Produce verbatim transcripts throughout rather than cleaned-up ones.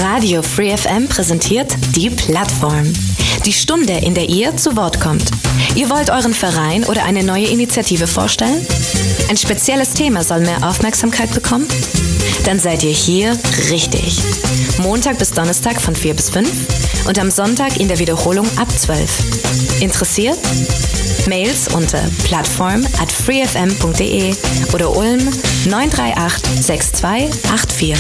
Radio Free F M präsentiert die Plattform. Die Stunde, in der ihr zu Wort kommt. Ihr wollt euren Verein oder eine neue Initiative vorstellen? Ein spezielles Thema soll mehr Aufmerksamkeit bekommen? Dann seid ihr hier richtig. Montag bis Donnerstag von vier bis fünf und am Sonntag in der Wiederholung ab zwölf. Interessiert? Mails unter plattform at freefm punkt de oder Ulm neun drei acht sechs zwei acht vier.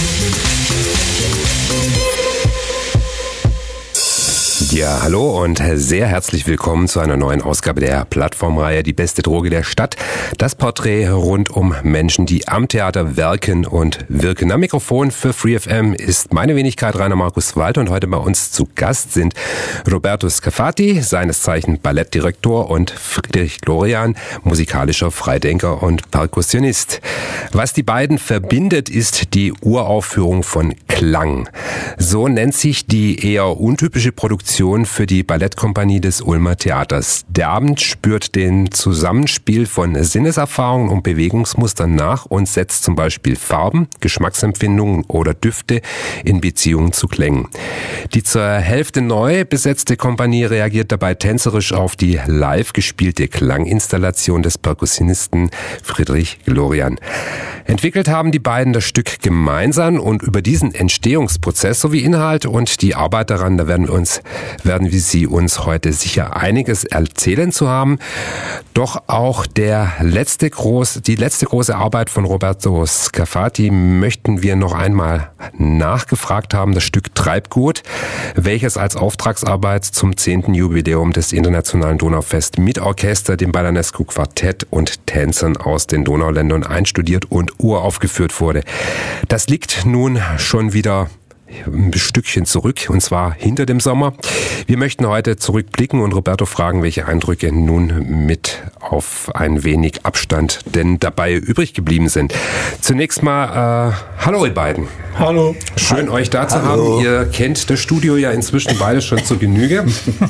Ja, hallo und sehr herzlich willkommen zu einer neuen Ausgabe der Plattformreihe Die beste Droge der Stadt. Das Porträt rund um Menschen, die am Theater werken und wirken. Am Mikrofon für Free F M ist meine Wenigkeit Rainer Markus Walter und heute bei uns zu Gast sind Roberto Scafati, seines Zeichen Ballettdirektor, und Friedrich Glorian, musikalischer Freidenker und Perkussionist. Was die beiden verbindet, ist die Uraufführung von Klang. So nennt sich die eher untypische Produktion für die Ballettkompanie des Ulmer Theaters. Der Abend spürt den Zusammenspiel von Sinneserfahrungen und Bewegungsmustern nach und setzt zum Beispiel Farben, Geschmacksempfindungen oder Düfte in Beziehung zu Klängen. Die zur Hälfte neu besetzte Kompanie reagiert dabei tänzerisch auf die live gespielte Klanginstallation des Perkussionisten Friedrich Glorian. Entwickelt haben die beiden das Stück gemeinsam und über diesen Entstehungsprozess sowie Inhalt und die Arbeit daran, da werden wir uns werden wir Sie uns heute sicher einiges erzählen zu haben. Doch auch der letzte groß, die letzte große Arbeit von Roberto Scafati möchten wir noch einmal nachgefragt haben, das Stück Treibgut, welches als Auftragsarbeit zum zehnten Jubiläum des Internationalen Donaufest mit Orchester, dem Balanescu Quartett und Tänzern aus den Donauländern einstudiert und uraufgeführt wurde. Das liegt nun schon wieder ein Stückchen zurück, und zwar hinter dem Sommer. Wir möchten heute zurückblicken und Roberto fragen, welche Eindrücke nun mit auf ein wenig Abstand denn dabei übrig geblieben sind. Zunächst mal, äh, hallo ihr beiden. Hallo. Schön, Hallo. euch da zu Hallo. haben. Ihr kennt das Studio ja inzwischen beide schon zur Genüge.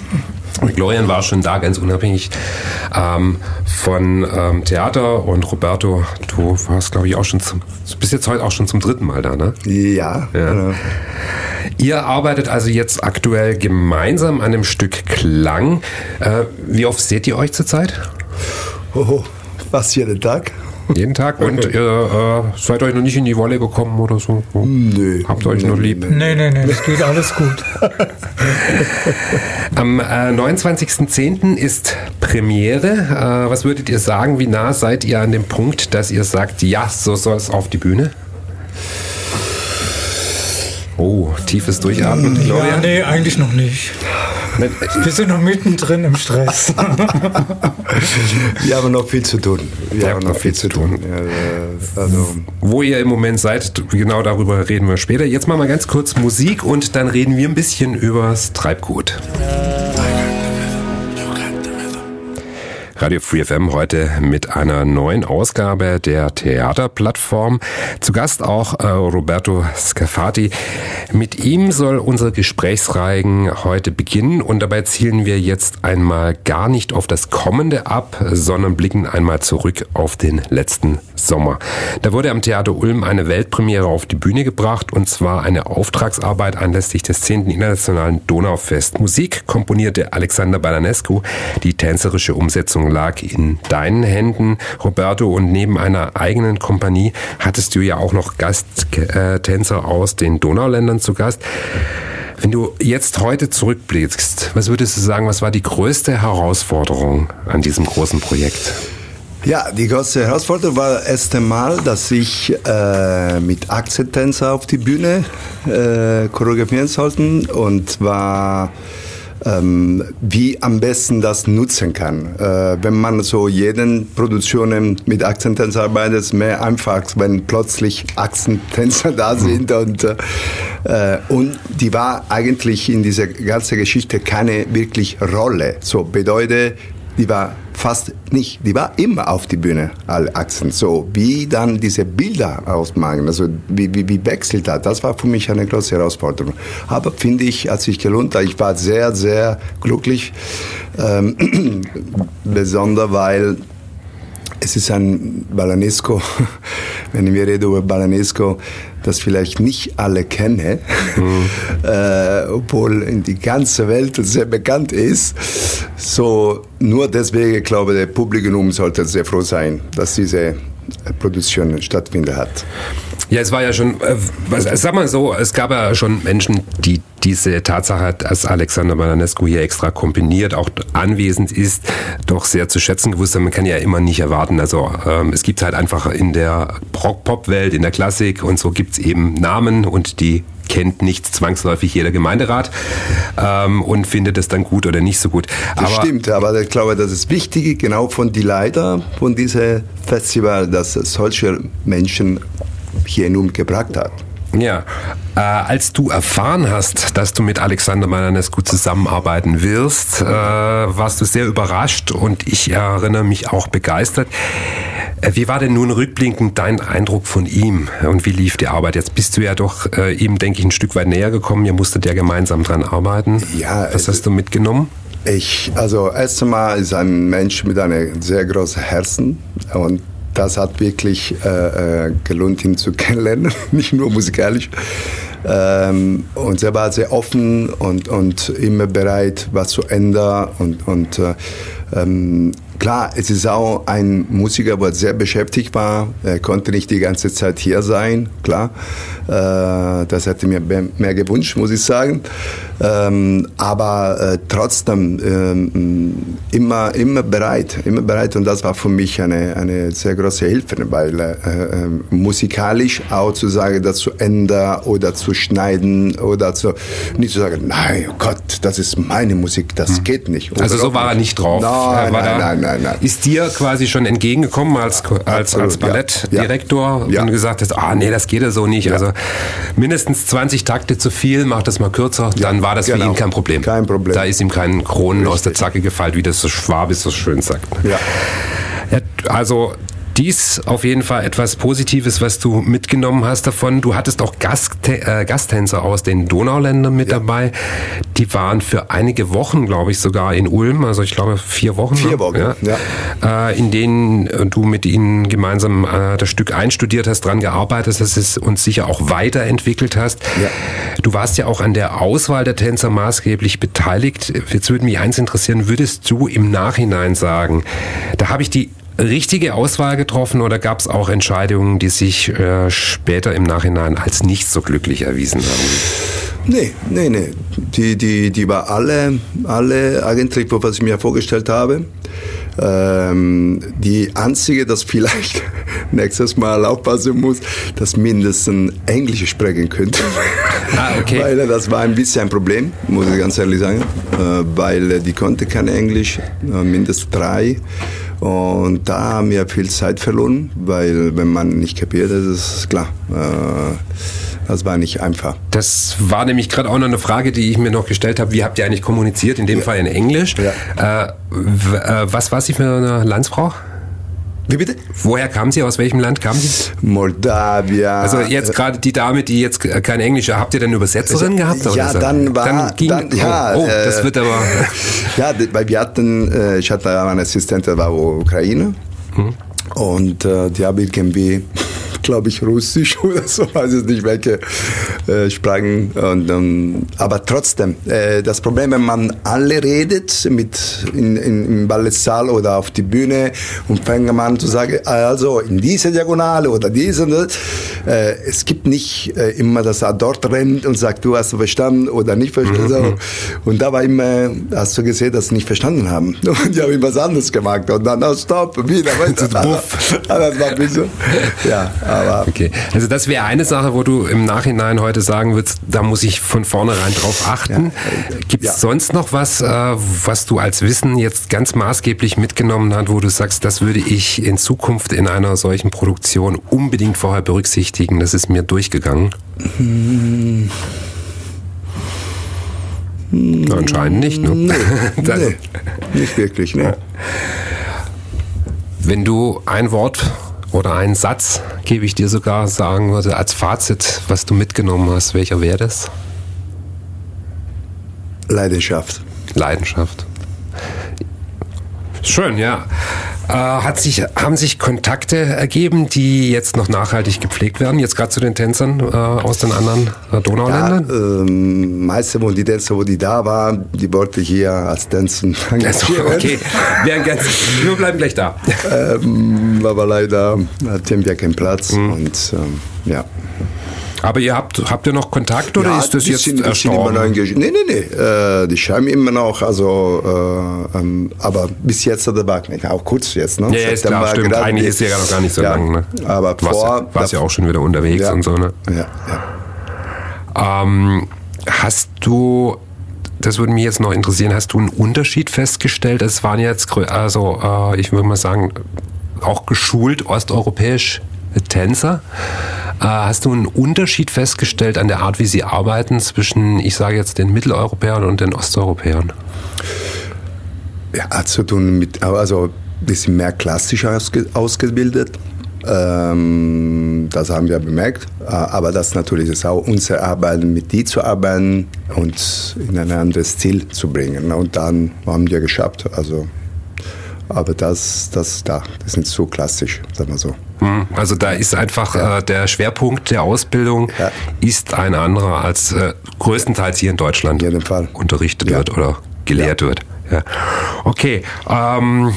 Glorian war schon da, ganz unabhängig ähm, von ähm, Theater, und Roberto, du warst, glaube ich, auch schon zum, du bist jetzt heute auch schon zum dritten Mal da, ne? Ja. ja. Genau. Ihr arbeitet also jetzt aktuell gemeinsam an einem Stück Klang. Äh, wie oft seht ihr euch zurzeit? Oh, fast jeden Tag. Jeden Tag? Und okay. ihr äh, seid euch noch nicht in die Wolle gekommen oder so? Nö. Habt ihr euch nee, nur lieb? Nee, nee, nee, es geht alles gut. Am äh, neunundzwanzigsten zehnten ist Premiere. Äh, was würdet ihr sagen, wie nah seid ihr an dem Punkt, dass ihr sagt, ja, so soll es auf die Bühne? Oh, tiefes Durchatmen, Gloria? Ja, nee, eigentlich noch nicht. Wir sind noch mittendrin im Stress. Wir haben noch viel zu tun. Wir haben noch viel zu tun. Ja, also. Wo ihr im Moment seid, genau darüber reden wir später. Jetzt machen wir ganz kurz Musik und dann reden wir ein bisschen übers Treibgut. Radio Free F M heute mit einer neuen Ausgabe der Theaterplattform. Zu Gast auch äh, Roberto Scafati. Mit ihm soll unsere Gesprächsreihen heute beginnen, und dabei zielen wir jetzt einmal gar nicht auf das Kommende ab, sondern blicken einmal zurück auf den letzten Sommer. Da wurde am Theater Ulm eine Weltpremiere auf die Bühne gebracht, und zwar eine Auftragsarbeit anlässlich des zehnten Internationalen Donaufest. Musik komponierte Alexander Balanescu, die tänzerische Umsetzung lag in deinen Händen, Roberto, und neben einer eigenen Kompanie hattest du ja auch noch Gasttänzer aus den Donauländern zu Gast. Wenn du jetzt heute zurückblickst, was würdest du sagen, was war die größte Herausforderung an diesem großen Projekt? Ja, die größte Herausforderung war das erste Mal, dass ich äh, mit Achseltänzer auf die Bühne äh, choreografieren sollte, und war Ähm, wie am besten das nutzen kann. Äh, wenn man so jeden Produktionen mit Achsentänzer arbeitet, ist es mehr einfach, wenn plötzlich Achsentänzer da sind. Und, äh, und die war eigentlich in dieser ganzen Geschichte keine wirklich Rolle. So bedeutet, die war fast nicht, die war immer auf die Bühne, alle Achsen. So, wie dann diese Bilder ausmachen, also wie, wie, wie wechselt das, das war für mich eine große Herausforderung. Aber finde ich, hat sich gelohnt, ich war sehr, sehr glücklich, ähm, besonders weil es ist ein Balanescu, wenn wir reden über Balanescu, das vielleicht nicht alle kennen, mhm. äh, obwohl in die ganze Welt sehr bekannt ist. So, nur deswegen glaube ich, der Publikum sollte sehr froh sein, dass diese Produktion stattfinden hat. Ja, es war ja schon, äh, was, sag mal so, es gab ja schon Menschen, die diese Tatsache, dass Alexander Balanescu hier extra komponiert, auch anwesend ist, doch sehr zu schätzen gewusst haben. Man kann ja immer nicht erwarten. Also ähm, es gibt halt einfach in der Rock-Pop-Welt, in der Klassik und so gibt es eben Namen und die kennt nicht zwangsläufig jeder Gemeinderat ähm, und findet es dann gut oder nicht so gut. Das aber, stimmt, aber ich glaube, das ist wichtig, genau von die Leiter von diesem Festival, dass es solche Menschen hier nun gebracht hat. Ja, äh, als du erfahren hast, dass du mit Alexander Balanescu zusammenarbeiten wirst, äh, warst du sehr überrascht und ich erinnere mich auch begeistert. Äh, wie war denn nun rückblickend dein Eindruck von ihm und wie lief die Arbeit? Jetzt bist du ja doch äh, ihm, denke ich, ein Stück weit näher gekommen. Ihr musstet ja gemeinsam dran arbeiten. Ja. Was hast du mitgenommen? Ich, also erst einmal ist ein Mensch mit einem sehr großen Herzen und das hat wirklich äh, gelohnt, ihn zu kennenlernen, nicht nur musikalisch. Ähm, und er war sehr offen und, und immer bereit, was zu ändern. Und, und äh, ähm, klar, es ist auch ein Musiker, der sehr beschäftigt war. Er konnte nicht die ganze Zeit hier sein, klar. Äh, das hätte mir mehr gewünscht, muss ich sagen. Ähm, aber äh, trotzdem ähm, immer, immer bereit, immer bereit. Und das war für mich eine, eine sehr große Hilfe, weil äh, äh, musikalisch auch zu sagen, das zu ändern oder zu schneiden oder zu, nicht zu sagen, nein, oh Gott, das ist meine Musik, das hm. geht nicht. Also so war er nicht drauf. Nein, war nein, nein, nein, nein. Ist dir quasi schon entgegengekommen als, als, als Ballettdirektor ja. und gesagt hast, ah nee, das geht ja so nicht. Ja. Also mindestens zwanzig Takte zu viel, mach das mal kürzer, ja, dann war das genau. für ihn kein Problem. Kein Problem. Da ist ihm kein Kronen Richtig. aus der Zacke gefallen, wie das so Schwabisch so schön sagt. Ja. Ja, also dies auf jeden Fall etwas Positives, was du mitgenommen hast davon. Du hattest auch Gast, äh, Gasttänzer aus den Donauländern mit ja. dabei. Die waren für einige Wochen, glaube ich, sogar in Ulm. Also ich glaube vier Wochen. Vier Wochen, ja. ja. Äh, in denen du mit ihnen gemeinsam äh, das Stück einstudiert hast, dran gearbeitet hast, es uns sicher auch weiterentwickelt hast. Ja. Du warst ja auch an der Auswahl der Tänzer maßgeblich beteiligt. Jetzt würde mich eins interessieren, würdest du im Nachhinein sagen, da habe ich die richtige Auswahl getroffen oder gab es auch Entscheidungen, die sich äh, später im Nachhinein als nicht so glücklich erwiesen haben? Nee, nee, nee. Die, die, die war alle, alle eigentlich, was ich mir vorgestellt habe. Ähm, die einzige, das vielleicht nächstes Mal aufpassen muss, dass mindestens Englisch sprechen könnte. Ah, okay. Weil das war ein bisschen ein Problem, muss ich ganz ehrlich sagen. Äh, weil die konnte kein Englisch, äh, mindestens drei. Und da haben wir viel Zeit verloren, weil wenn man nicht kapiert, das ist klar. Äh, das war nicht einfach. Das war nämlich gerade auch noch eine Frage, die ich mir noch gestellt habe. Wie habt ihr eigentlich kommuniziert? In dem ja. Fall in Englisch. Ja. Äh, w- äh, was war sie für eine Landsfrau? Wie bitte? Woher kam sie? Aus welchem Land kam sie? Moldawien. Also jetzt gerade die Dame, die jetzt kein Englisch, habt ihr denn eine Übersetzerin also, gehabt? Ja, oder? dann war... Dann ging, dann, ja, oh, oh das äh, wird aber... Ja, weil wir hatten, ich hatte eine Assistentin, war Ukraine. Hm. Und äh, die habe irgendwie, glaube ich, Russisch oder so, weiß ich nicht, welche äh, Sprachen. Und, ähm, aber trotzdem, äh, das Problem, wenn man alle redet mit in, in, im Ballettsaal oder auf die Bühne und fängt man an zu sagen, also in diese Diagonale oder diese, äh, es gibt nicht äh, immer, dass er dort rennt und sagt, du hast verstanden oder nicht verstanden. Mhm. Und da war immer, hast du gesehen, dass sie nicht verstanden haben. Und die haben immer was anderes gemacht. Und dann, oh, stopp, wieder weiter. Das war ein bisschen, ja, aber. Okay, also das wäre eine Sache, wo du im Nachhinein heute sagen würdest, da muss ich von vornherein drauf achten. Ja. Gibt es ja. sonst noch was, äh, was du als Wissen jetzt ganz maßgeblich mitgenommen hast, wo du sagst, das würde ich in Zukunft in einer solchen Produktion unbedingt vorher berücksichtigen? Das ist mir durchgegangen. Hm. Ja, anscheinend nicht, ne? Nee, nee, nicht wirklich, ne? Wenn du ein Wort oder einen Satz, gebe ich dir sogar, sagen würde, als Fazit, was du mitgenommen hast, welcher wäre das? Leidenschaft. Leidenschaft. Schön, ja. Äh, hat sich, haben sich Kontakte ergeben, die jetzt noch nachhaltig gepflegt werden, jetzt gerade zu den Tänzern äh, aus den anderen äh, Donauländern? Ja, ähm, meistens, wo die Tänzer, wo die da waren, die wollte ich hier als Tänzer engagieren. Also, okay, wir, ganz, wir bleiben gleich da. Ähm, aber leider hatten wir keinen Platz mhm. und ähm, ja. Aber ihr habt, habt ihr noch Kontakt oder ja, ist das jetzt erstorben? Nee, nee, nee. Äh, die schreiben immer noch, also, äh, ähm, aber bis jetzt hat der Bug nicht, auch kurz jetzt, ne? Ja, ist klar, stimmt. Eigentlich ist ja noch gar nicht so ja, lang, ne? Aber du warst, vor... warst ja auch schon wieder unterwegs ja, und so, ne? Ja, ja. Ähm, hast du, das würde mich jetzt noch interessieren, hast du einen Unterschied festgestellt? Es waren jetzt, also, äh, ich würde mal sagen, auch geschult osteuropäisch Tänzer. Äh, hast du einen Unterschied festgestellt an der Art, wie sie arbeiten zwischen, ich sage jetzt, den Mitteleuropäern und den Osteuropäern? Ja, hat zu tun mit, also die sind mehr klassisch ausge, ausgebildet. Ähm, das haben wir bemerkt. Aber das natürlich ist auch unser Arbeiten, mit die zu arbeiten und in ein anderes Ziel zu bringen. Und dann haben wir geschafft. Also, aber das, das, da, das ist nicht so klassisch, sagen wir so. Also da ist einfach ja. äh, der Schwerpunkt der Ausbildung ja. ist ein anderer als äh, größtenteils hier in Deutschland in jedem Fall. unterrichtet ja. wird oder gelehrt ja. wird. Ja. Okay, ähm,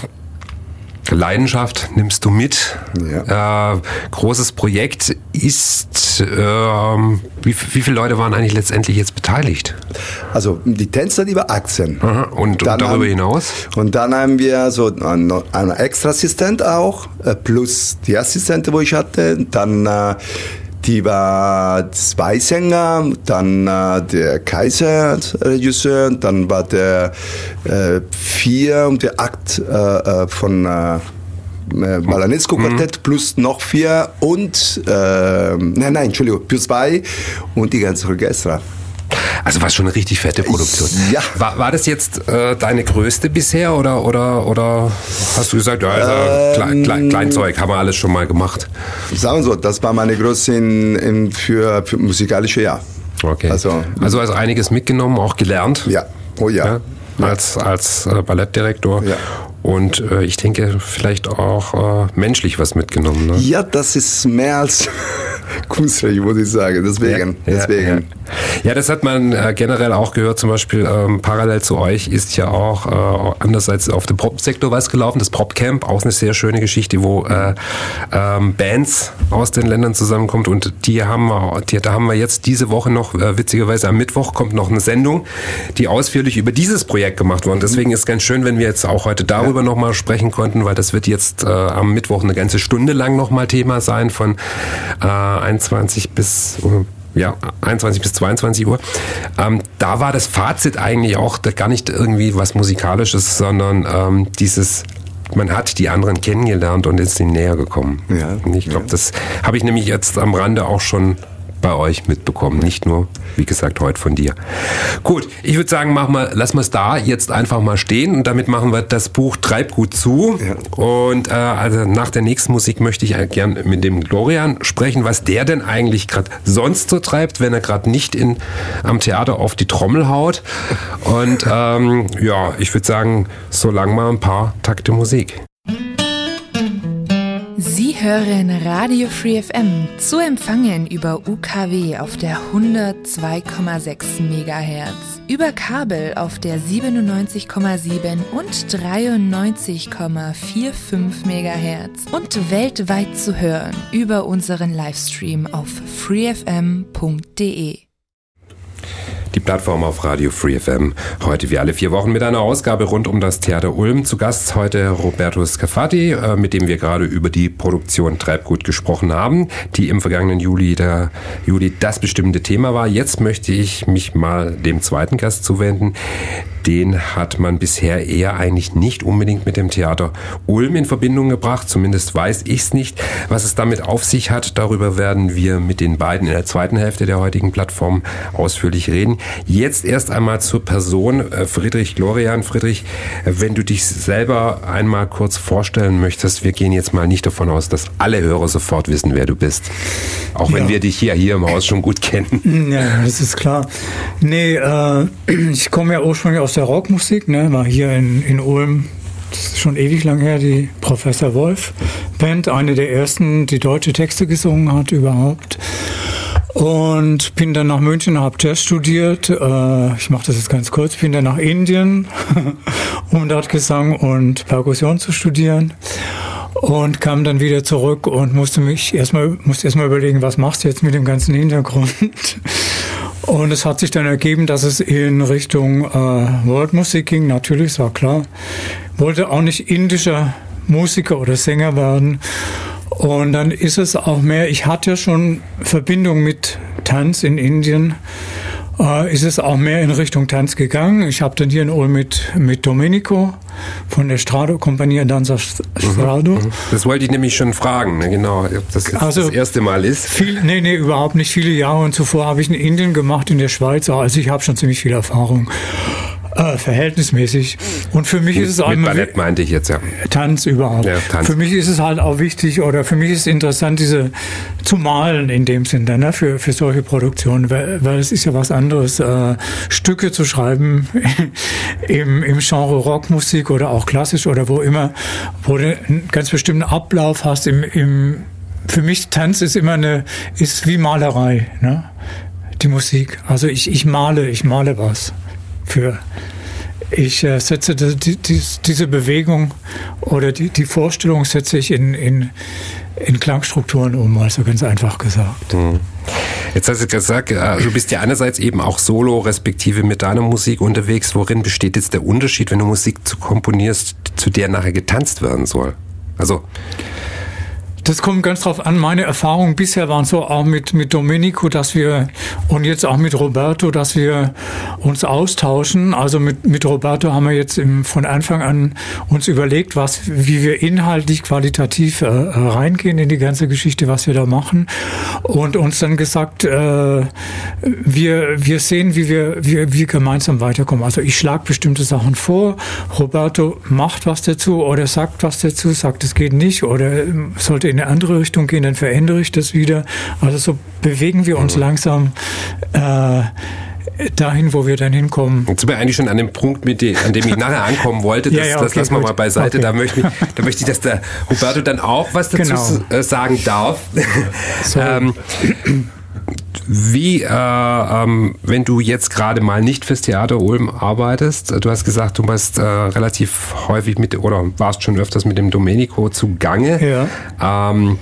Leidenschaft nimmst du mit. Ja. Äh, großes Projekt ist, ähm, wie, wie viele Leute waren eigentlich letztendlich jetzt beteiligt? Also die Tänzer, die war achtzehn. Aha. Und, und darüber haben, hinaus? Und dann haben wir so einen, einen extra Assistent auch, plus die Assistente, wo ich hatte. Dann äh, die war zwei Sänger, dann äh, der Kaiser-Regisseur, dann war der äh, vier und der Akt äh, von äh, Balanesco-Quartett mhm. plus noch vier und, äh, nein, nein, Entschuldigung, plus zwei und die ganze Orchester. Also war schon eine richtig fette Produktion. Ja. War, war das jetzt äh, deine größte bisher oder, oder, oder hast du gesagt, ja, also ähm, Klein, Klein, Kleinzeug, haben wir alles schon mal gemacht? Sagen wir so, das war meine größte in, in für, für musikalische Jahr. Okay. Also, also hast einiges mitgenommen, auch gelernt? Ja, oh ja. ja als als äh, Ballettdirektor. Ja. Und äh, ich denke, vielleicht auch äh, menschlich was mitgenommen. Ne? Ja, das ist mehr als Kunstrecht, würde ich sagen. Deswegen. Ja, deswegen. Ja, ja. ja, das hat man äh, generell auch gehört. Zum Beispiel ähm, parallel zu euch ist ja auch äh, andererseits auf dem Prop-Sektor was gelaufen. Das Prop-Camp, auch eine sehr schöne Geschichte, wo äh, ähm, Bands aus den Ländern zusammenkommt. Und die haben wir, die, da haben wir jetzt diese Woche noch, äh, witzigerweise am Mittwoch kommt noch eine Sendung, die ausführlich über dieses Projekt gemacht wurde. Deswegen ist es ganz schön, wenn wir jetzt auch heute darüber ja. nochmal sprechen konnten, weil das wird jetzt äh, am Mittwoch eine ganze Stunde lang nochmal Thema sein, von äh, einundzwanzig bis äh, ja, einundzwanzig bis zweiundzwanzig Uhr. Ähm, da war das Fazit eigentlich auch da gar nicht irgendwie was Musikalisches, sondern ähm, dieses, man hat die anderen kennengelernt und ist ihnen näher gekommen. Ja, und ich glaube, ja. das habe ich nämlich jetzt am Rande auch schon bei euch mitbekommen, nicht nur, wie gesagt, heute von dir. Gut, ich würde sagen, mach mal, lassen wir es da jetzt einfach mal stehen und damit machen wir das Buch Treibgut zu. Ja. Und äh, also nach der nächsten Musik möchte ich gern mit dem Glorian sprechen, was der denn eigentlich gerade sonst so treibt, wenn er gerade nicht in, am Theater auf die Trommel haut. Und ähm, ja, ich würde sagen, so lang mal ein paar Takte Musik. Sie hören Radio Free F M, zu empfangen über U K W auf der hundertzwei Komma sechs Megahertz, über Kabel auf der siebenundneunzig Komma sieben und dreiundneunzig Komma fünfundvierzig Megahertz und weltweit zu hören über unseren Livestream auf free f m punkt d e. Die Plattform auf Radio Free F M. Heute wie alle vier Wochen mit einer Ausgabe rund um das Theater Ulm. Zu Gast heute Roberto Scafati, mit dem wir gerade über die Produktion Treibgut gesprochen haben, die im vergangenen Juli, der, Juli das bestimmende Thema war. Jetzt möchte ich mich mal dem zweiten Gast zuwenden. Den hat man bisher eher eigentlich nicht unbedingt mit dem Theater Ulm in Verbindung gebracht. Zumindest weiß ich es nicht. Was es damit auf sich hat, darüber werden wir mit den beiden in der zweiten Hälfte der heutigen Plattform ausführlich reden. Jetzt erst einmal zur Person Friedrich Glorian. Friedrich, wenn du dich selber einmal kurz vorstellen möchtest, wir gehen jetzt mal nicht davon aus, dass alle Hörer sofort wissen, wer du bist. Auch wenn ja. wir dich hier, hier im Haus schon gut kennen. Ja, das ist klar. Nee, äh, ich komme ja ursprünglich aus der Rockmusik, ne, war hier in, in Ulm das ist schon ewig lang her, die Professor Wolf Band, eine der ersten, die deutsche Texte gesungen hat überhaupt. Und bin dann nach München, habe Jazz studiert. Äh, ich mache das jetzt ganz kurz. Bin dann nach Indien, um dort Gesang und Perkussion zu studieren. Und kam dann wieder zurück und musste mich erstmal, musste erstmal überlegen, was machst du jetzt mit dem ganzen Hintergrund? Und es hat sich dann ergeben, dass es in Richtung äh, Worldmusik ging. Natürlich, das war klar. Wollte auch nicht indischer Musiker oder Sänger werden. Und dann ist es auch mehr, ich hatte ja schon Verbindung mit Tanz in Indien, äh, ist es auch mehr in Richtung Tanz gegangen. Ich habe dann hier in Ulm mit, mit Domenico von der Strado, Compagnia Danza Strado. Mhm, das wollte ich nämlich schon fragen, ne, genau, ob das jetzt also das erste Mal ist. Viel, nee, nee, überhaupt nicht viele Jahre. Und zuvor habe ich in Indien gemacht, in der Schweiz. Also ich habe schon ziemlich viel Erfahrung. Äh, verhältnismäßig. Und für mich mit, ist es auch mit Ballett meinte ich jetzt, ja. Tanz überhaupt. Ja, Tanz. Für mich ist es halt auch wichtig, oder für mich ist es interessant, diese zu malen in dem Sinne, ne, für, für solche Produktionen, weil, weil es ist ja was anderes, äh, Stücke zu schreiben im, im Genre Rockmusik oder auch klassisch oder wo immer, wo du einen ganz bestimmten Ablauf hast. Im, im, für mich Tanz ist immer eine, ist wie Malerei, ne? Die Musik. Also ich, ich male, ich male was. Für ich äh, setze die, die, diese Bewegung oder die, die Vorstellung setze ich in, in, in Klangstrukturen um, also ganz einfach gesagt. Mhm. Jetzt hast du gesagt, du bist ja einerseits eben auch solo, respektive mit deiner Musik unterwegs. Worin besteht jetzt der Unterschied, wenn du Musik zu komponierst, zu der nachher getanzt werden soll? Also das kommt ganz drauf an. Meine Erfahrungen bisher waren so auch mit, mit Domenico, dass wir, und jetzt auch mit Roberto, dass wir uns austauschen. Also mit, mit Roberto haben wir jetzt im, von Anfang an uns überlegt, was, wie wir inhaltlich, qualitativ äh, reingehen in die ganze Geschichte, was wir da machen. Und uns dann gesagt, äh, wir, wir sehen, wie wir, wie wir gemeinsam weiterkommen. Also ich schlage bestimmte Sachen vor. Roberto macht was dazu oder sagt was dazu, sagt, es geht nicht oder sollte in eine andere Richtung gehen, dann verändere ich das wieder. Also so bewegen wir uns mhm. langsam äh, dahin, wo wir dann hinkommen. Jetzt sind wir eigentlich schon an dem Punkt, mit dem, an dem ich nachher ankommen wollte. Das, ja, ja, okay, das lassen wir gut. mal beiseite. Okay. Da, möchte ich, da möchte ich, dass der Roberto dann auch was dazu genau. sagen darf. ähm, Wie, äh, ähm, wenn du jetzt gerade mal nicht fürs Theater Ulm arbeitest, du hast gesagt, du warst äh, relativ häufig mit, oder warst schon öfters mit dem Domenico zugange. Ja. Ähm,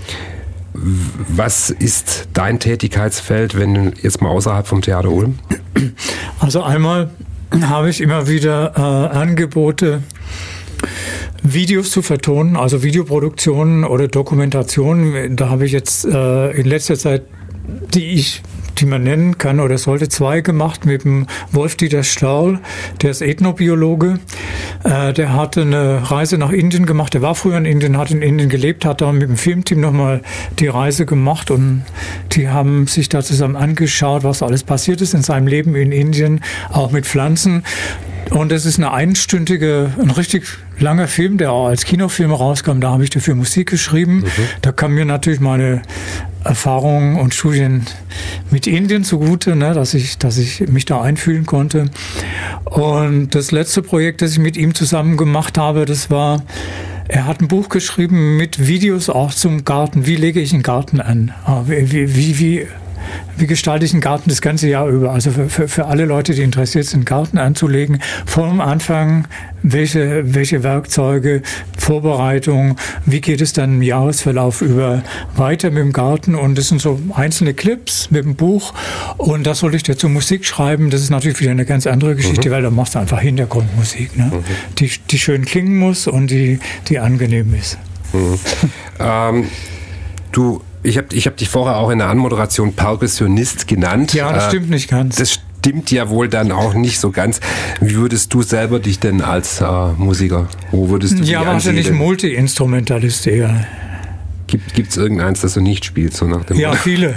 was ist dein Tätigkeitsfeld, wenn du jetzt mal außerhalb vom Theater Ulm? Also einmal habe ich immer wieder äh, Angebote, Videos zu vertonen, also Videoproduktionen oder Dokumentationen. Da habe ich jetzt äh, in letzter Zeit, die ich, die man nennen kann oder sollte, zwei gemacht mit dem Wolf-Dieter Stahl, der ist Ethnobiologe. Äh, der hatte eine Reise nach Indien gemacht, der war früher in Indien, hat in Indien gelebt, hat da mit dem Filmteam nochmal die Reise gemacht und die haben sich da zusammen angeschaut, was alles passiert ist in seinem Leben in Indien, auch mit Pflanzen. Und es ist eine einstündige, ein richtig langer Film, der auch als Kinofilm rauskam. Da habe ich dafür Musik geschrieben. Mhm. Da kam mir natürlich meine Erfahrungen und Studien mit Indien zugute, ne, dass ich, dass ich mich da einfühlen konnte. Und das letzte Projekt, das ich mit ihm zusammen gemacht habe, das war, er hat ein Buch geschrieben mit Videos auch zum Garten. Wie lege ich einen Garten an? Wie, wie, wie Wie gestalte ich einen Garten das ganze Jahr über? Also für, für, für alle Leute, die interessiert sind, einen Garten anzulegen, vom Anfang, welche, welche Werkzeuge, Vorbereitung, wie geht es dann im Jahresverlauf über weiter mit dem Garten? Und das sind so einzelne Clips mit dem Buch. Und das sollte ich dazu Musik schreiben. Das ist natürlich wieder eine ganz andere Geschichte, mhm. weil da machst du einfach Hintergrundmusik, ne? Mhm. die, die schön klingen muss und die, die angenehm ist. Mhm. ähm, du Ich habe ich hab dich vorher auch in der Anmoderation Perkussionist genannt. Ja, das stimmt nicht ganz. Das stimmt ja wohl dann auch nicht so ganz. Wie würdest du selber dich denn als äh, Musiker, wo würdest du dich Ja, wahrscheinlich Multi-Instrumentalist eher. Gibt es irgendeins, das du nicht spielst? So nach dem ja, Motto? Viele.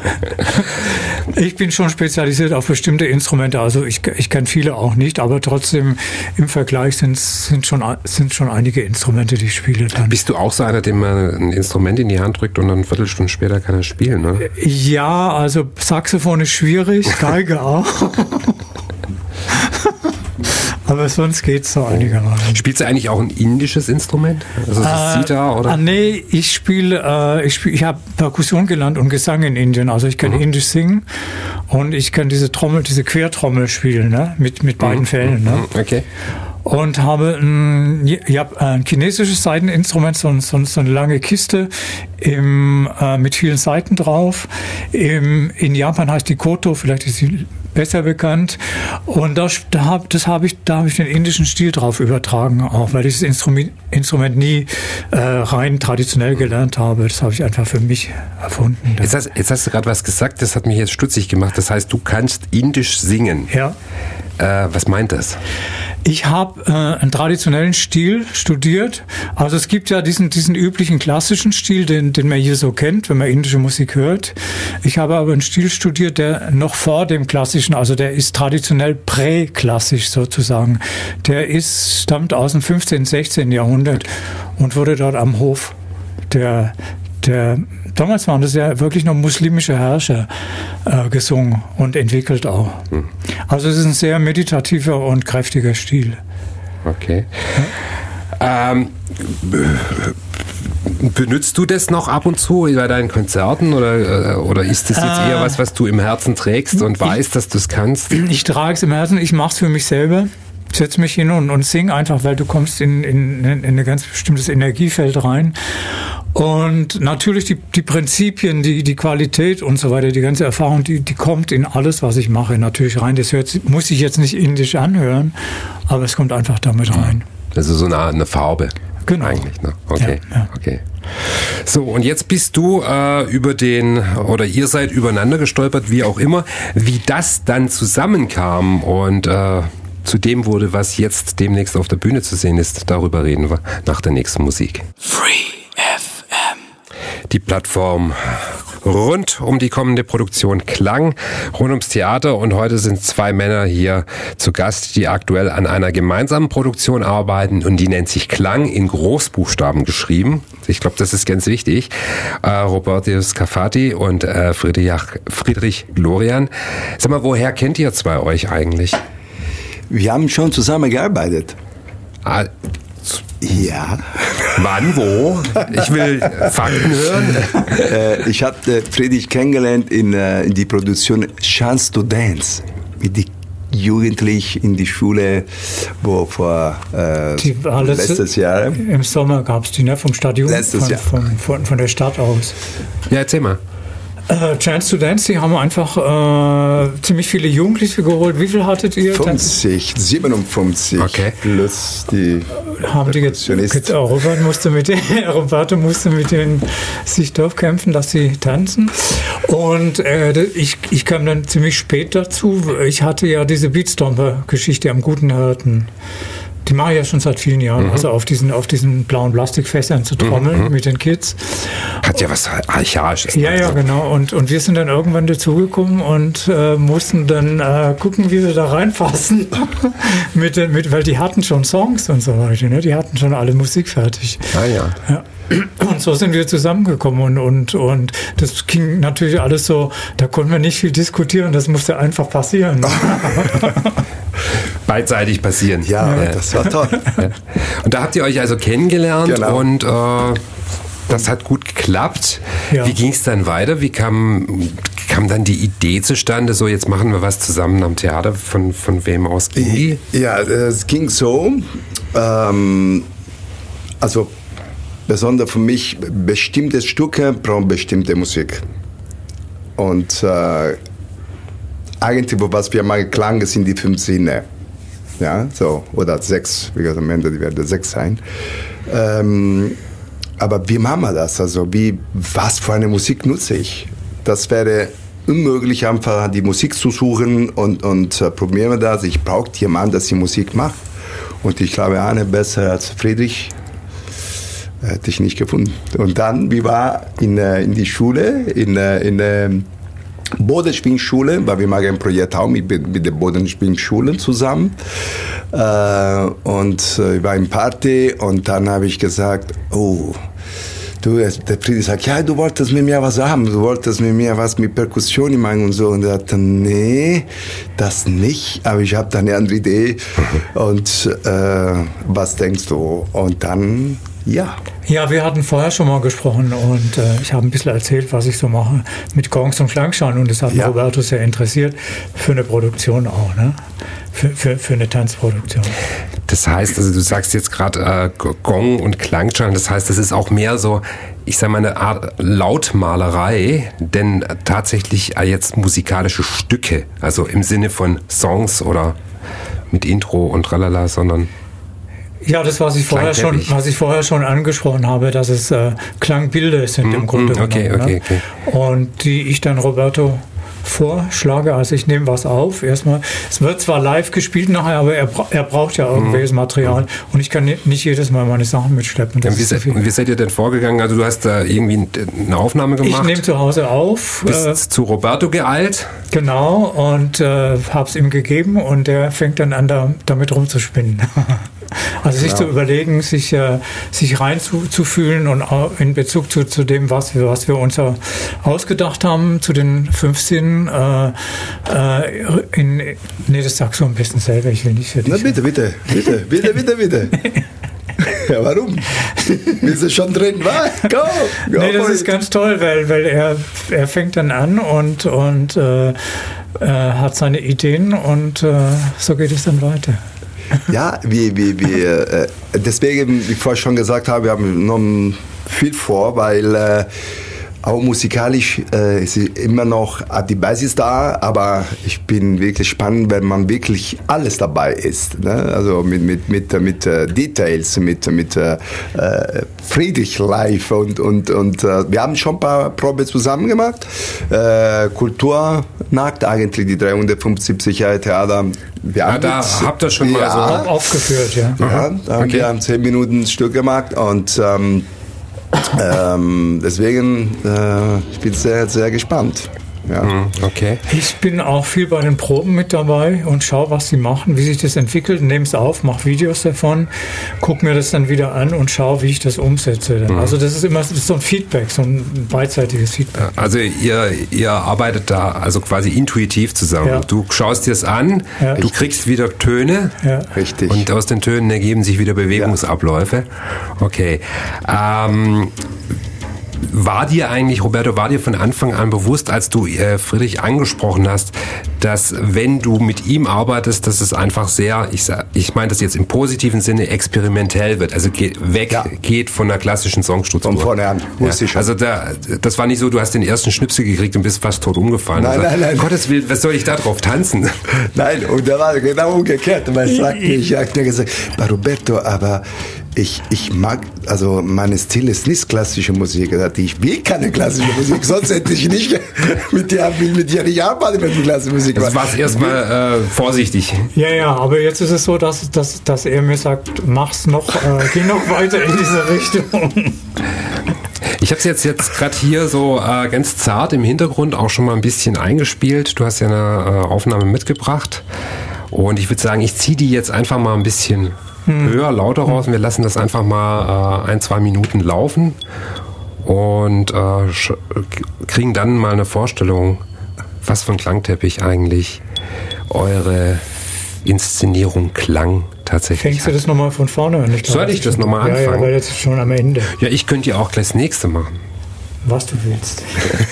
Ich bin schon spezialisiert auf bestimmte Instrumente, also ich, ich kann viele auch nicht, aber trotzdem im Vergleich sind, sind, schon, sind schon einige Instrumente, die ich spiele. Dann. Bist du auch so einer, dem man ein Instrument in die Hand drückt und dann eine Viertelstunde später kann er spielen, oder? Ja, also Saxophon ist schwierig, Geige auch. Aber sonst geht es so einigermaßen. Spielst du eigentlich auch ein indisches Instrument? Also das Äh, Sitar oder? Ah, nee, ich spiele, äh, ich, spiel, ich habe Perkussion gelernt und Gesang in Indien. Also ich kann mhm. Indisch singen und ich kann diese Trommel, diese Quertrommel spielen, ne? mit, mit beiden mhm. Fällen. Ne? Okay. Und habe ein, ich hab ein chinesisches Saiteninstrument, so, so, so eine lange Kiste im, äh, mit vielen Saiten drauf. Im, in Japan heißt die Koto, vielleicht ist sie besser bekannt. Und das, da habe das hab ich, da hab ich den indischen Stil drauf übertragen, auch weil ich das Instrument, Instrument nie äh, rein traditionell gelernt habe. Das habe ich einfach für mich erfunden. Jetzt hast, jetzt hast du gerade was gesagt, das hat mich jetzt stutzig gemacht. Das heißt, du kannst indisch singen. Ja. Äh, was meint das? Ich habe äh, einen traditionellen Stil studiert. Also es gibt ja diesen, diesen üblichen klassischen Stil, den, den man hier so kennt, wenn man indische Musik hört. Ich habe aber einen Stil studiert, der noch vor dem klassischen, also der ist traditionell präklassisch sozusagen. Der ist, stammt aus dem fünfzehnten, sechzehnten Jahrhundert und wurde dort am Hof der Der, damals waren das ja wirklich noch muslimische Herrscher äh, gesungen und entwickelt auch. Hm. Also es ist ein sehr meditativer und kräftiger Stil. Okay. Ja. Ähm, benutzt du das noch ab und zu bei deinen Konzerten oder, oder ist das jetzt eher was, was du im Herzen trägst und weißt, dass du es kannst? Ich trage es im Herzen, ich mache es für mich selber. Setz mich hin und, und sing einfach, weil du kommst in, in, in ein ganz bestimmtes Energiefeld rein. Und natürlich die, die Prinzipien, die, die Qualität und so weiter, die ganze Erfahrung, die, die kommt in alles, was ich mache, natürlich rein. Das hört, muss ich jetzt nicht indisch anhören, aber es kommt einfach damit rein. Also so eine, eine Farbe. Genau. Eigentlich, ne? Okay, ja, ja. okay. So, und jetzt bist du äh, über den, oder ihr seid übereinander gestolpert, wie auch immer, wie das dann zusammenkam und äh, zu dem wurde, was jetzt demnächst auf der Bühne zu sehen ist. Darüber reden wir nach der nächsten Musik. Free F M. Die Plattform rund um die kommende Produktion Klang, rund ums Theater. Und heute sind zwei Männer hier zu Gast, die aktuell an einer gemeinsamen Produktion arbeiten. Und die nennt sich Klang, in Großbuchstaben geschrieben. Ich glaube, das ist ganz wichtig. Äh, Roberto Scafati und äh, Friedrich, Friedrich Glorian. Sag mal, woher kennt ihr zwei euch eigentlich? Wir haben schon zusammengearbeitet. Ah, ja. Wann, wo? Ich will Fakten hören. Äh, ich habe Friedrich kennengelernt in, äh, in die Produktion Chance to Dance. Mit die Jugendlichen in die Schule, wo vor äh, die war letzte, letztes Jahr. Im Sommer gab es die, ne, vom Stadion, letztes von, Jahr. Von, von, von der Stadt aus. Ja, erzähl mal. Äh, Chance to Dance, die haben einfach äh, ziemlich viele Jugendliche geholt. Wie viel hattet ihr? fünfzig, siebenundfünfzig. Okay. Plus die haben die jetzt, jetzt Robert musste mit den, Roberto musste mit denen sich durchkämpfen, dass sie tanzen. Und äh, ich, ich kam dann ziemlich spät dazu. Ich hatte ja diese Beatstomper-Geschichte am Guten Hirten. Die mache ich ja schon seit vielen Jahren, mhm. also auf diesen, auf diesen blauen Plastikfässern zu trommeln mhm. mit den Kids. Hat ja was Archaisches. Ja, ja, genau. Und, und wir sind dann irgendwann dazugekommen und äh, mussten dann äh, gucken, wie wir da reinpassen. mit den, mit, weil die hatten schon Songs und so weiter. Ne? Die hatten schon alle Musik fertig. Ah, ja. ja. Und so sind wir zusammengekommen und, und, und das ging natürlich alles so, da konnten wir nicht viel diskutieren, das musste einfach passieren. Beidseitig passieren. Ja, ja, das war toll. Ja. Und da habt ihr euch also kennengelernt genau. und äh, das hat gut geklappt. Ja. Wie ging es dann weiter? Wie kam, kam dann die Idee zustande, so jetzt machen wir was zusammen am Theater? Von, von wem aus ging die? Ja, es ging so, ähm, also besonders für mich, bestimmte Stücke brauchen bestimmte Musik. Und äh, eigentlich, was wir mal klangen, sind die fünf Sinne. Ja, so, oder sechs, wie gesagt, am Ende die werden sechs sein. Ähm, aber wie machen wir das? Also, wie, was für eine Musik nutze ich? Das wäre unmöglich, einfach die Musik zu suchen und, und äh, probieren wir das. Ich brauche jemanden, der die Musik macht. Und ich glaube, eine besser als Friedrich hätte ich nicht gefunden. Und dann, wir waren in, in die Schule, in, in der Bodenspringschule, weil wir machen ein Projekt auch mit, mit den Bodenspringschulen zusammen. Äh, und ich war in Party und dann habe ich gesagt, oh, du, der Friedi sagt, ja, du wolltest mit mir was haben, du wolltest mit mir was mit Perkussion machen und so. Und er hat dann, nee, das nicht, aber ich habe da eine andere Idee. Und äh, was denkst du? Und dann, ja. Ja, wir hatten vorher schon mal gesprochen und äh, ich habe ein bisschen erzählt, was ich so mache mit Gongs und Klangschalen und das hat ja. Roberto sehr interessiert für eine Produktion auch, ne? Für, für, für eine Tanzproduktion. Das heißt, also du sagst jetzt gerade äh, Gong und Klangschalen, das heißt, das ist auch mehr so, ich sage mal, eine Art Lautmalerei, denn tatsächlich äh, jetzt musikalische Stücke, also im Sinne von Songs oder mit Intro und tralala, sondern... Ja, das, was ich vorher schon, was ich vorher schon angesprochen habe, dass es äh, Klangbilder sind mm, im Grunde genommen. Okay, okay, okay. Ne? Und die ich dann Roberto vorschlage, also ich nehme was auf, erstmal, es wird zwar live gespielt nachher, aber er, er braucht ja irgendwelches Material und ich kann nicht, nicht jedes Mal meine Sachen mitschleppen. Das ja, wie, ist se, wie seid ihr denn vorgegangen? Also du hast da irgendwie eine Aufnahme gemacht? Ich nehme zu Hause auf. Bist äh, zu Roberto geeilt? Genau, und äh, habe es ihm gegeben und der fängt dann an, da, damit rumzuspinnen. Also sich genau. zu überlegen, sich, äh, sich reinzufühlen und in Bezug zu, zu dem, was wir, was wir uns ausgedacht haben, zu den fünf Sinnen. Äh, äh, in, nee, das sagst du ein bisschen selber, ich will nicht für dich. Na bitte, bitte, bitte, bitte, bitte, bitte. Ja, warum? Bist du schon drin? Was? Go! Go nee, das ist ganz toll, weil, weil er, er fängt dann an und, und äh, äh, hat seine Ideen und äh, so geht es dann weiter. Ja, wie, wie, wie, äh, deswegen, wie ich vorher schon gesagt habe, wir haben noch viel vor, weil äh, auch musikalisch äh, ist immer noch die Basis da, aber ich bin wirklich spannend, wenn man wirklich alles dabei ist. Ne? Also mit, mit, mit, mit uh, Details, mit, mit uh, Friedrich live und, und, und uh, wir haben schon ein paar Proben zusammen gemacht. Äh, Kulturnacht, eigentlich die dreihundertfünfzig Jahre Theater. Wir ja, haben da jetzt, habt ihr schon mal ja, so aufgeführt, ja. Ja, da haben okay. wir haben zehn Minuten ein Stück gemacht und ähm, ähm, deswegen, äh, ich bin sehr, sehr gespannt. Ja. Okay. Ich bin auch viel bei den Proben mit dabei und schaue, was sie machen, wie sich das entwickelt, nehme es auf, mache Videos davon, gucke mir das dann wieder an und schaue, wie ich das umsetze. Mhm. Also das ist immer so ein Feedback, so ein beidseitiges Feedback. Also ihr, ihr arbeitet da also quasi intuitiv zusammen. Ja. Du schaust dir es an, ja. du kriegst wieder Töne. Ja. Richtig. Und aus den Tönen ergeben sich wieder Bewegungsabläufe. Okay. Ähm, War dir eigentlich, Roberto, war dir von Anfang an bewusst, als du äh, Friedrich angesprochen hast, dass wenn du mit ihm arbeitest, dass es einfach sehr, ich, ich meine das jetzt im positiven Sinne, experimentell wird, also geht, weg ja. geht von der klassischen Songstruktur. Von vorne an, wusste ich schon. Also da, das war nicht so, du hast den ersten Schnipsel gekriegt und bist fast tot umgefallen. Nein, also, nein, nein. Gottes Willen, was soll ich da drauf tanzen? Nein, und da war genau umgekehrt. Man sagt mir, ich habe gesagt, Roberto, aber Ich, ich mag, also mein Stil ist nicht klassische Musik. Ich will keine klassische Musik, sonst hätte ich nicht mit dir, mit dir nicht arbeiten, wenn die klassische Musik war. Das war erstmal äh, vorsichtig. Ja, ja, aber jetzt ist es so, dass, dass, dass er mir sagt, mach's noch, äh, geh noch weiter in diese Richtung. Ich habe es jetzt, jetzt gerade hier so äh, ganz zart im Hintergrund auch schon mal ein bisschen eingespielt. Du hast ja eine äh, Aufnahme mitgebracht. Und ich würde sagen, ich ziehe die jetzt einfach mal ein bisschen höher, lauter raus und wir lassen das einfach mal äh, ein, zwei Minuten laufen und äh, kriegen dann mal eine Vorstellung, was für ein Klangteppich eigentlich eure Inszenierung Klang tatsächlich Fängst du das nochmal von vorne an? Soll ich das nochmal anfangen? Ja, weil jetzt schon am Ende. Ja, ich könnte ja auch gleich das nächste machen. Was du willst.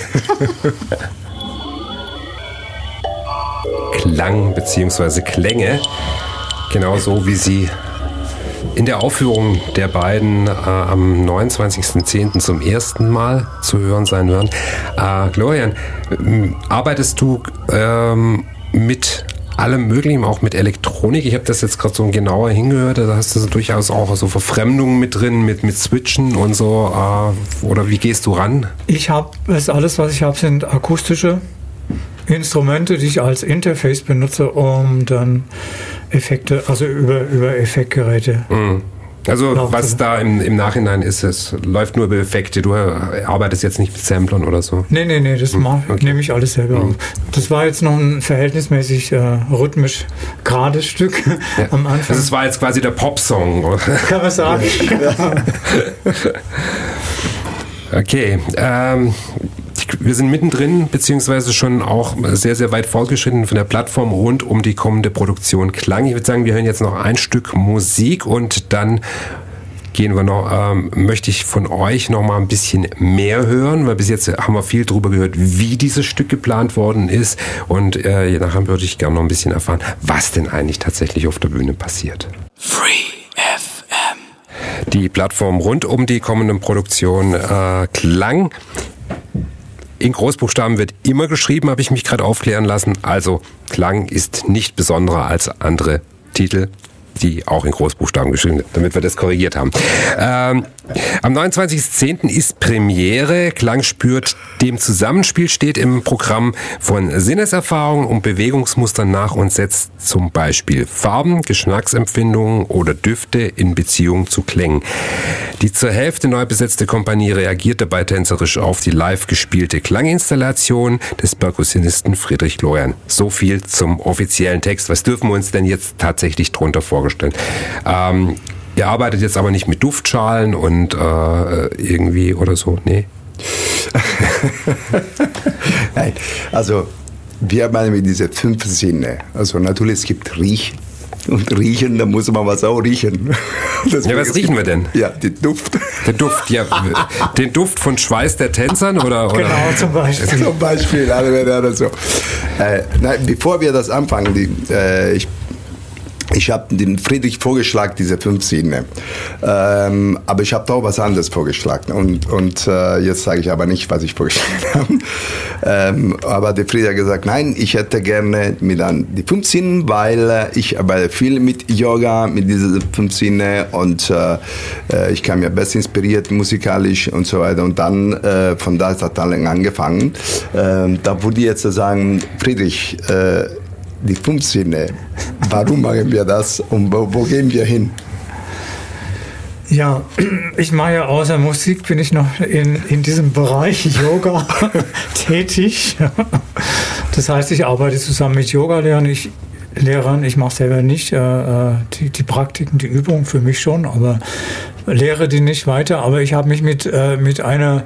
Klang bzw. Klänge, genauso wie sie in der Aufführung der beiden äh, am neunundzwanzigsten zehnten zum ersten Mal zu hören sein werden. Äh, Glorian, äh, arbeitest du ähm, mit allem Möglichen, auch mit Elektronik? Ich habe das jetzt gerade so genauer hingehört, da hast du so durchaus auch so Verfremdungen mit drin, mit, mit Switchen und so. Äh, oder wie gehst du ran? Ich habe, alles was ich habe, sind akustische Instrumente, die ich als Interface benutze, um dann Effekte, also über, über Effektgeräte. Mm. Also was da im, im Nachhinein ist, es läuft nur über Effekte, du arbeitest jetzt nicht mit Samplern oder so? Nee, nee, nee, das mm. okay. nehme ich alles selber mm. auf. Das war jetzt noch ein verhältnismäßig äh, rhythmisch gerades Stück ja. am Anfang. Also es war jetzt quasi der Popsong. Kann man sagen. Okay, ähm, wir sind mittendrin, beziehungsweise schon auch sehr, sehr weit fortgeschritten von der Plattform rund um die kommende Produktion Klang. Ich würde sagen, wir hören jetzt noch ein Stück Musik und dann gehen wir noch, ähm, möchte ich von euch noch mal ein bisschen mehr hören, weil bis jetzt haben wir viel darüber gehört, wie dieses Stück geplant worden ist und äh, nachher würde ich gerne noch ein bisschen erfahren, was denn eigentlich tatsächlich auf der Bühne passiert. Free F M. Die Plattform rund um die kommende Produktion äh, Klang. In Großbuchstaben wird immer geschrieben, habe ich mich gerade aufklären lassen. Also Klang ist nicht besonderer als andere Titel, die auch in Großbuchstaben geschrieben sind, damit wir das korrigiert haben. Ähm, am neunundzwanzigsten zehnten ist Premiere. Klang spürt dem Zusammenspiel steht im Programm von Sinneserfahrungen und Bewegungsmustern nach und setzt zum Beispiel Farben, Geschmacksempfindungen oder Düfte in Beziehung zu Klängen. Die zur Hälfte neu besetzte Kompanie reagiert dabei tänzerisch auf die live gespielte Klanginstallation des Perkussionisten Friedrich Glorian. So viel zum offiziellen Text. Was dürfen wir uns denn jetzt tatsächlich drunter vorstellen? Ähm, ihr arbeitet jetzt aber nicht mit Duftschalen und äh, irgendwie oder so, nee? Nein, also wir meinen mit diesen fünf Sinne. Also natürlich, es gibt Riech und Riechen, da muss man was auch riechen. Ja, was riechen wir denn? Ja, den Duft. Den Duft, ja. Den Duft von Schweiß der Tänzern oder? oder? Genau, zum Beispiel. Zum Beispiel, oder so. Äh, nein, bevor wir das anfangen, die, äh, ich Ich habe dem Friedrich vorgeschlagen, diese fünf Sinne. Ähm, aber ich habe auch was anderes vorgeschlagen. Und, und äh, jetzt sage ich aber nicht, was ich vorgeschlagen habe. Ähm, aber der Friedrich hat gesagt, nein, ich hätte gerne mit an die fünf Sinne, weil äh, ich arbeite viel mit Yoga, mit diesen fünf Sinne. Und äh, ich kam ja besser inspiriert musikalisch und so weiter. Und dann, äh, von da hat dann angefangen. Ähm, da würde ich jetzt sagen, Friedrich, äh, die fünf Sinne, warum machen wir das und wo, wo gehen wir hin? Ja, ich mache ja außer Musik, bin ich noch in, in diesem Bereich Yoga tätig. Das heißt, ich arbeite zusammen mit Yoga-Lehrern. Ich, Lehrern, ich mache selber nicht äh, die, die Praktiken, die Übungen für mich schon, aber lehre die nicht weiter. Aber ich habe mich mit, äh, mit einer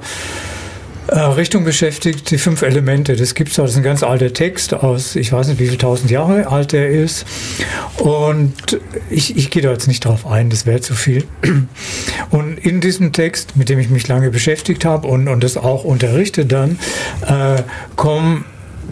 Richtung beschäftigt, die fünf Elemente. Das gibt es, das ist ein ganz alter Text aus, ich weiß nicht, wie viel tausend Jahre alt der ist. Und ich, ich gehe da jetzt nicht drauf ein, das wäre zu viel. Und in diesem Text, mit dem ich mich lange beschäftigt habe und, und das auch unterrichte dann, äh, kommen,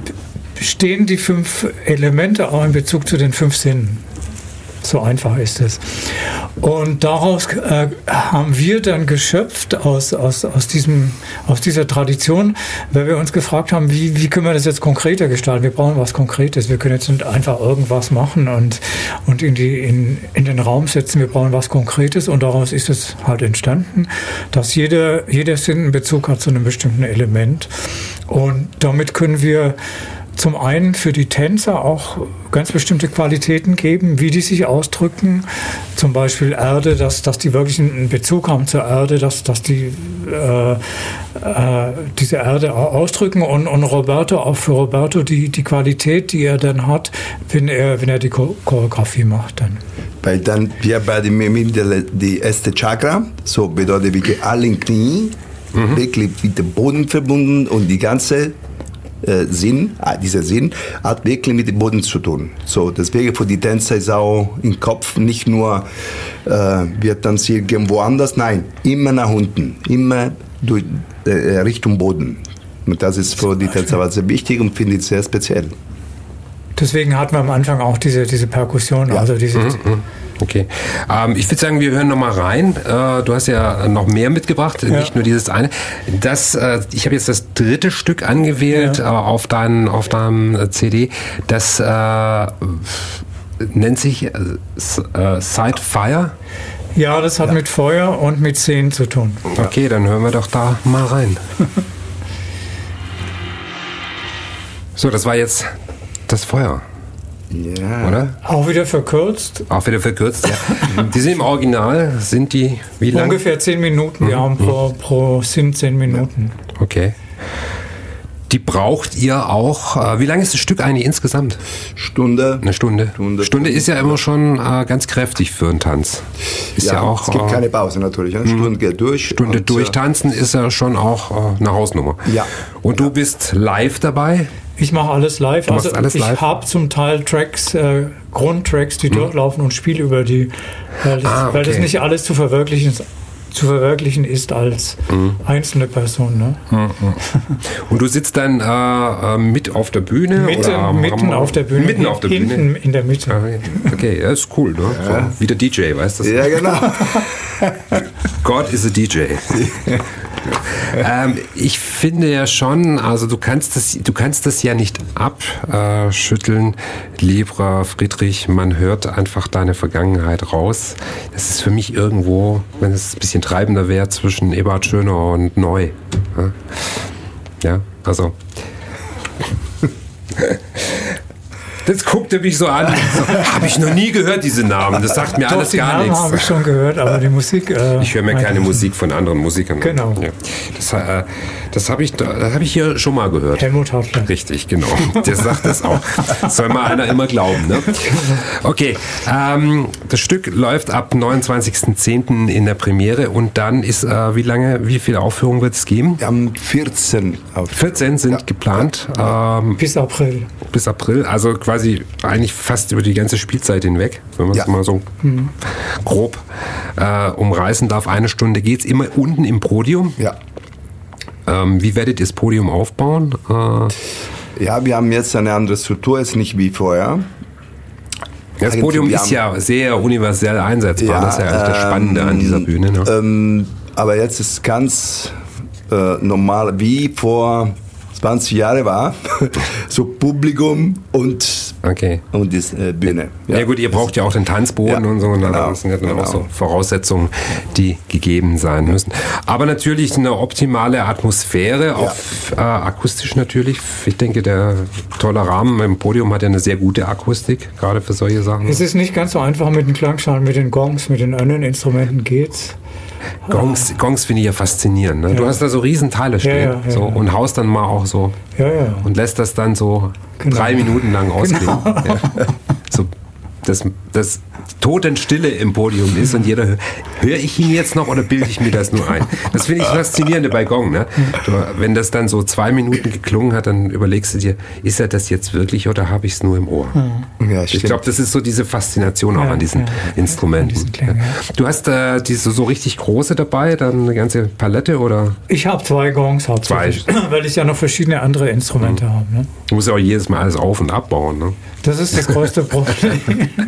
stehen die fünf Elemente auch in Bezug zu den fünf Sinnen. So einfach ist es. Und daraus äh, haben wir dann geschöpft aus, aus, aus, diesem, aus dieser Tradition, weil wir uns gefragt haben, wie, wie können wir das jetzt konkreter gestalten? Wir brauchen was Konkretes. Wir können jetzt nicht einfach irgendwas machen und, und in, die, in, in den Raum setzen. Wir brauchen was Konkretes und daraus ist es halt entstanden, dass jeder, jeder Sinn einen Bezug hat zu einem bestimmten Element. Und damit können wir zum einen für die Tänzer auch ganz bestimmte Qualitäten geben, wie die sich ausdrücken. Zum Beispiel Erde, dass, dass die wirklich einen Bezug haben zur Erde, dass, dass die äh, äh, diese Erde auch ausdrücken. Und, und Roberto, auch für Roberto, die, die Qualität, die er dann hat, wenn er, wenn er die Choreografie macht. Dann. Weil dann, wir bei dem die erste Chakra, so bedeutet wirklich alle Knie, mhm. wirklich mit dem Boden verbunden und die ganze Äh, Sinn, ah, dieser Sinn hat wirklich mit dem Boden zu tun. So, deswegen für die Tänzer ist auch im Kopf nicht nur äh, wird dann sie irgendwo anders, nein, immer nach unten, immer durch, äh, Richtung Boden. Und das ist für die Tänzer sehr wichtig und finde ich sehr speziell. Deswegen hatten wir am Anfang auch diese, diese Perkussion, ja. also diese. Mhm. Okay. Ähm, ich würde sagen, wir hören noch mal rein. Äh, du hast ja noch mehr mitgebracht, ja. Nicht nur dieses eine. Das, äh, ich habe jetzt das dritte Stück angewählt ja. äh, auf, dein, auf deinem C D. Das äh, nennt sich äh, Sight Fire. Ja, das hat ja. mit Feuer und mit Szenen zu tun. Okay, dann hören wir doch da mal rein. So, das war jetzt das Feuer. Ja. Oder? Auch wieder verkürzt. Auch wieder verkürzt, ja. Die sind im Original, sind die wie lang? Ungefähr zehn Minuten, wir mhm. haben pro, pro Sinn zehn Minuten. Okay. Die braucht ihr auch. Äh, wie lange ist das Stück eigentlich insgesamt? Stunde. Eine Stunde. Stunde, Stunde ist ja immer schon äh, ganz kräftig für einen Tanz. Ist ja, Ja, auch. es gibt äh, keine Pause natürlich. Eine Stunde geht durch. Stunde und, durchtanzen ist ja schon auch äh, eine Hausnummer. Ja. Und du bist live dabei? Ich mache alles live. Du machst Also alles ich live? habe zum Teil Tracks, äh, Grundtracks, die durchlaufen und spiele über die, weil das, Ah, okay. weil das nicht alles zu verwirklichen ist. zu verwirklichen ist als Mhm. einzelne Person. Ne? Und du sitzt dann äh, äh, mit auf der Bühne? Mitte, oder am- mitten am- auf der Bühne. Mitten auf der Bühne? Hinten in der Mitte. Okay, ja, ist cool, ne? So, wie der D J, weißt du? Ja, genau. God is a D J. ähm, ich finde ja schon, also du kannst das, du kannst das ja nicht abschütteln, lieber Friedrich. Man hört einfach deine Vergangenheit raus. Das ist für mich irgendwo, wenn es ein bisschen treibender wäre, zwischen Eberhard Schöner und Neu. Ja, ja also. Jetzt guckt er mich so an. So, habe ich noch nie gehört, diese Namen. Das sagt mir Doch, alles die gar Namen nichts. habe ich schon gehört, aber die Musik... Äh, Ich höre mir keine Musik von anderen Musikern. Genau. Ja. Das, äh, das habe ich, das hab ich hier schon mal gehört. Helmut Hartler. Richtig, genau. Der sagt das auch. Soll mal einer immer glauben. Ne? Okay, ähm, das Stück läuft ab neunundzwanzigsten zehnten in der Premiere und dann ist, äh, wie lange, wie viele Aufführungen wird es geben? Wir haben vierzehn auf vierzehn sind Ja. geplant. Ähm, Bis April. bis April, also quasi eigentlich fast über die ganze Spielzeit hinweg, wenn man es Ja. mal so grob äh, umreißen darf. Eine Stunde geht es immer unten im Podium. Ja. Ähm, wie werdet ihr das Podium aufbauen? Äh, Ja, wir haben jetzt eine andere Struktur, jetzt nicht wie vorher. das Eigentlich, Podium wir ist haben- ja sehr universell einsetzbar. Ja, das ist ja eigentlich das Spannende ähm, an dieser Bühne. Ne? Ähm, aber jetzt ist ganz äh, normal, wie vor zwanzig Jahren war, so Publikum und, Okay. und die äh, Bühne. Ja. gut, ihr braucht ja auch den Tanzboden Ja, und so. Und genau, das sind ja dann genau. auch so Voraussetzungen, die gegeben sein müssen. Aber natürlich eine optimale Atmosphäre, auch äh, akustisch natürlich. Ich denke, der tolle Rahmen im Podium hat ja eine sehr gute Akustik, gerade für solche Sachen. Es ist nicht ganz so einfach mit den Klangschalen, mit den Gongs, mit den anderen Instrumenten geht's. Gongs, Gongs finde ich ja faszinierend. Ne? Du Ja. hast da so Riesenteile stehen Ja, ja, ja, so, ja. und haust dann mal auch so Ja, ja. und lässt das dann so Genau. drei Minuten lang ausklingen. Genau. Ja. So, dass das Totenstille im Podium ist und jeder hört, höre ich ihn jetzt noch oder bilde ich mir das nur ein? Das finde ich faszinierend bei Gong. Ne? Du, wenn das dann so zwei Minuten geklungen hat, dann überlegst du dir, ist er das jetzt wirklich oder habe ich es nur im Ohr? Ja, Ich stimmt. glaube, das ist so diese Faszination auch Ja, an diesen ja. Instrumenten. An diesen Klängen, ja. Du hast äh, diese so richtig große dabei, dann eine ganze Palette oder? Ich habe zwei Gongs hauptsächlich, weil ich ja noch verschiedene andere Instrumente habe. Ne? Du musst ja auch jedes Mal alles auf- und abbauen. Ne? Das ist das größte Problem.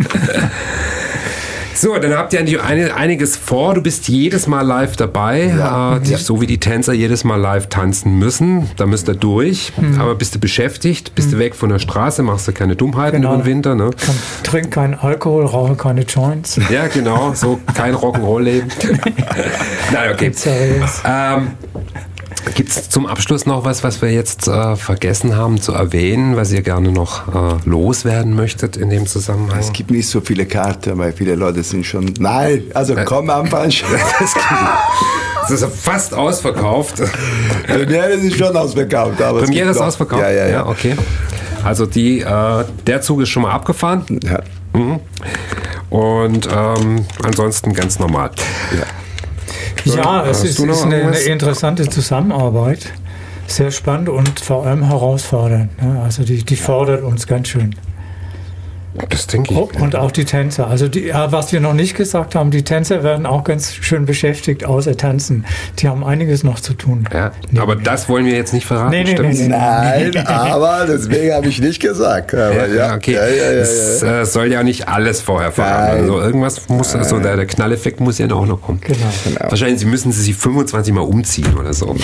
So, dann habt ihr ein- einiges vor. Du bist jedes Mal live dabei, Ja. äh, die, so wie die Tänzer jedes Mal live tanzen müssen. Da müsst ihr durch. Mhm. Aber bist du beschäftigt, bist du weg von der Straße, machst du keine Dummheiten Genau. über den Winter. Ne? Kann, trink keinen Alkohol, rauche keine Joints. Ja, genau, so kein Rock'n'Roll-Leben. Nein, okay. Seriös. Ähm, Gibt es zum Abschluss noch was, was wir jetzt äh, vergessen haben zu erwähnen, was ihr gerne noch äh, loswerden möchtet in dem Zusammenhang? Es gibt nicht so viele Karten, weil viele Leute sind schon. Nein, also komm einfach. Das ist fast ausverkauft. Premiere ist schon ausverkauft. Aber es Premiere gibt ist noch- ausverkauft? Ja, ja, ja. okay. Also die, äh, der Zug ist schon mal abgefahren. ja. Mhm. Und ähm, ansonsten ganz normal. Ja, es Hast ist, du noch ist eine, eine irgendwas? interessante Zusammenarbeit. Sehr spannend und vor allem herausfordernd. Ne? Also die, die fordert uns ganz schön. Das denke ich. Oh, und auch die Tänzer. Also die, ja, was wir noch nicht gesagt haben, die Tänzer werden auch ganz schön beschäftigt, außer Tanzen. Die haben einiges noch zu tun. Ja, Nee, aber nee. das wollen wir jetzt nicht verraten, Nee, nee, stimmt's? nee, nee. Nein, aber deswegen habe ich nicht gesagt. Aber ja, Ja, okay. ja, ja, ja, Es ja. äh, soll ja nicht alles vorher verraten. Nein. Also irgendwas muss, also der, der Knalleffekt muss ja auch noch kommen. Genau. Genau. Wahrscheinlich sie müssen sie sich fünfundzwanzig Mal umziehen oder so.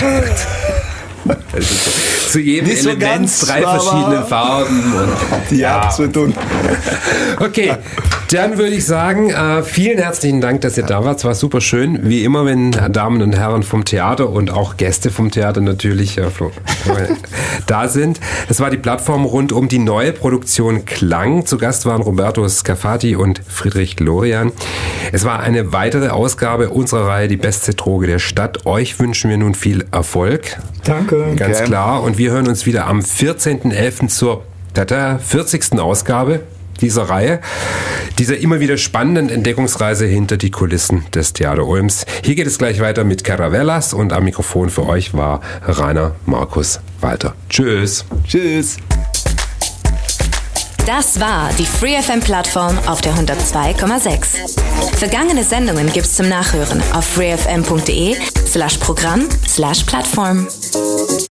Also so, zu jedem Nicht so Element ganz, drei aber- verschiedene Farben. Und, Die haben zu tun. Okay, Dann würde ich sagen, äh, vielen herzlichen Dank, dass ihr da wart. Es war super schön. Wie immer, wenn Damen und Herren vom Theater und auch Gäste vom Theater natürlich äh, da sind. Das war die Plattform rund um die neue Produktion Klang. Zu Gast waren Roberto Scafati und Friedrich Lorian. Es war eine weitere Ausgabe unserer Reihe Die beste Droge der Stadt. Euch wünschen wir nun viel Erfolg. Danke. Ganz Okay. klar. Und wir hören uns wieder am vierzehnten elften zur tata, vierzigsten Ausgabe dieser Reihe, dieser immer wieder spannenden Entdeckungsreise hinter die Kulissen des Theater Ulms. Hier geht es gleich weiter mit Caravellas und am Mikrofon für euch war Rainer Markus Walter. Tschüss. Tschüss. Das war die Free F M-Plattform auf der hundertzwei Komma sechs. Vergangene Sendungen gibt's zum Nachhören auf freefm punkt de slash Programm slash Plattform.